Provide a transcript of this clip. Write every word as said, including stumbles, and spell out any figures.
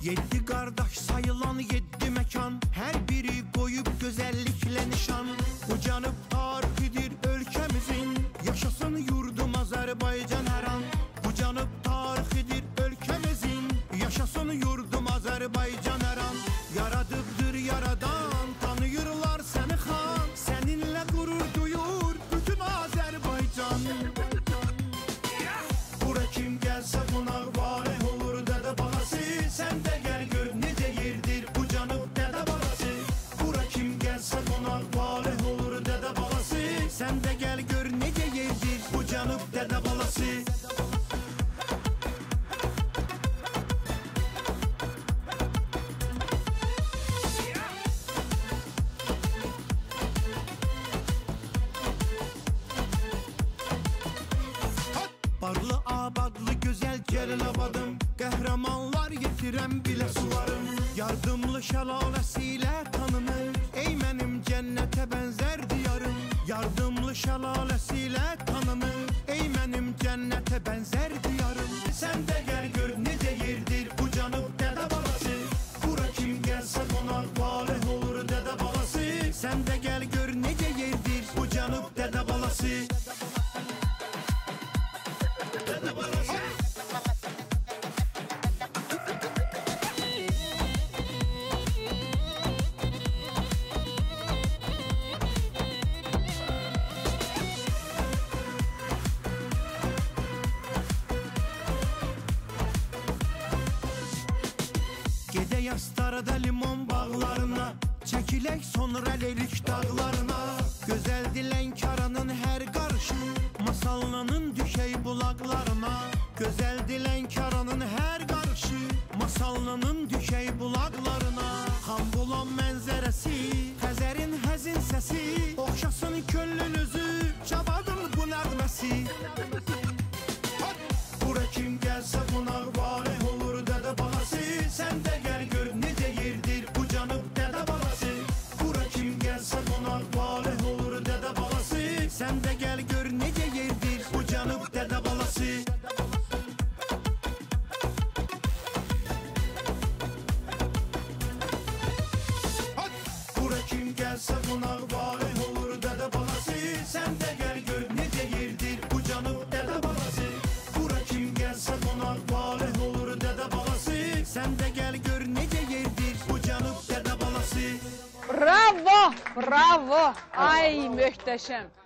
Yedi qardaş sayılan yedi məkan, hər biri qoyub gözəlliklə nişan. Ucanıb tarixidir ölkəmizin, yaşasın yurdum Azərbaycan hər an. Ucanıb tarixidir ölkəmizin, yaşasın yurdum Azərbaycan hər an. Yaradıbdır yaradan, tanıyırlar səni xan, səninlə qürur duyur bütün Azərbaycan. Bura kim gəlsə qonaq valeh olur dədə balası, sən də gəl gör necə yerdir bu canıb dədə balası. Bura kim gəlsə qonaq valeh olur dədə balası, sən də gəl gör necə yerdir bu canıb dədə balası. Barlı abadlı gözəl Cəlilabadım, qəhrəmanlar yetirəm bilə sularım. Yardımlı şəlaləsi ilə tanınır, ey mənim cənnətə bənzər diyarım. Yardımlı şəlaləsi ilə tanınır, ey mənim cənnətə bənzər diyarım. Sən də gəl gör necə yerdir bu canıb dədə balası. Bura kim gəlsə qonaq valeh olur dədə balası, sən də gəl gör necə yerdir bu canıb dədə balası. Gedə yastarada limon bağlarına, çəkilək sonra lerik dağlarına. Gözəldir Lənkəranın hər qarşı, masallanın düşək bulaqlarına. Gözəldir Lənkəranın hər qarşı, masallanın düşək bulaqlarına. Xanbulan mənzərəsi, Xəzərin həzin səsi, oxşasın köllünüzü, Cavadın bu nəğməsi. Bura kim gəlsə qonaq valeh olur dədə balası, sən də gəl gör necə yerdir bu canıb dədə balası. Bura kim gəlsə qonaq valeh olur dədə balası, sən də gəl gör necə yerdir bu canıb dədə balası. Bura kim gəlsə qonaq valeh olur dədə balası, sən də gəl gör necə yerdir bu canıb dədə balası. Bura kim gəlsə qonaq valeh olur dədə balası, sən də gəl gör necə yerdir bu canıb dədə balası. Bravo, bravo. Ay möhtəşəm.